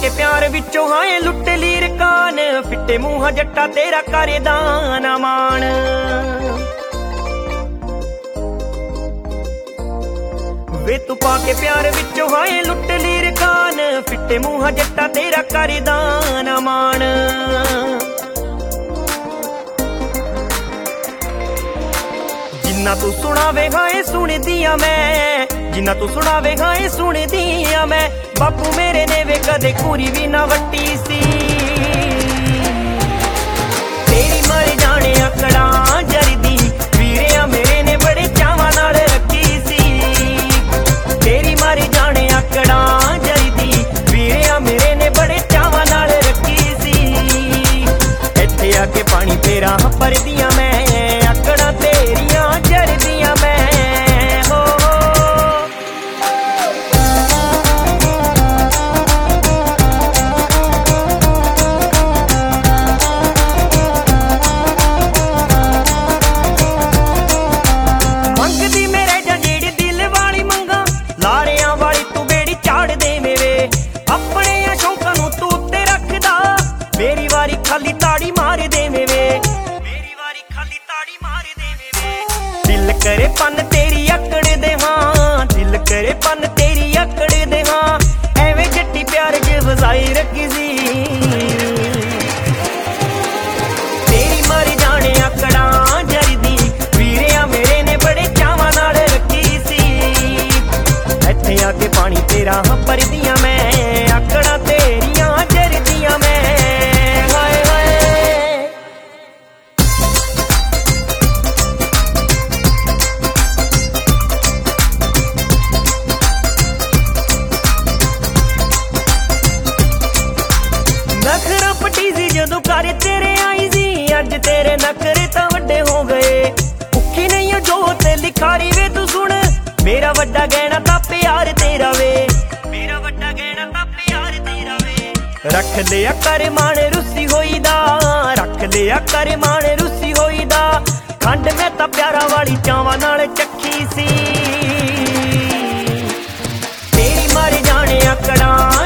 के प्यार विचों हाए लुट ली रकान, फिट्टे मूंह जट्टा तेरा करदा ना मान। वे तू पाके प्यार विचों हाए लुट ली रकान, फिट्टे मूंह जट्टा तेरा करदा ना मान। जिन्ना तू सुनावे हाए सुनदियां मैं, जिन्ना तू सुनावे हाए सुनदियां मैं। बापू मेरे ने वे कदे कुरी भी ना वट्टी सी, तेरी मर जाने आकड़ा जरदी वीरिया मेरे ने बड़े चावां नाल रखी सी। तेरी मर जाने आकड़ा जरदी वीरिया मेरे ने बड़े चावां नाल रखी सी। इत्थे आके पानी तेरा भरदियां मैं, आकड़ा तेरियां जरदियां मैं। खाली ताड़ी मार दे मेरे, मेरी वारी खाली ताड़ी मार दे मेरे। दिल करे पन तेरी अकड़ दे हां, दिल करे पन तेरी अकड़ दे हां। एवें जट्टी प्यार च वसाई रखी सी, तेरी मर जाने आकड़ा जरदी वीरिया मेरे ने बड़े चावां नाल रखी सी। इत्थे आके पानी तेरा भरदियां मैं, आकड़ा तेरियां जरदियां मैं। नखरा पटी सी जदों घर तेरे आई सी, अज तेरे नखरे तां वड्डे हो गए। भुखी नहीं जो ते लिखारी वे तू सुन, मेरा वड्डा गहना तां प्यार तेरा वे, मेरा वड्डा गहना तां प्यार तेरा वे। रख लिया कर मान रुसी होई दा, रख लिया कर मान रुसी होई दा। खंड मैं तां प्यारा वाली चावां नाल चखी सी, तेरी मर जाने आकड़ा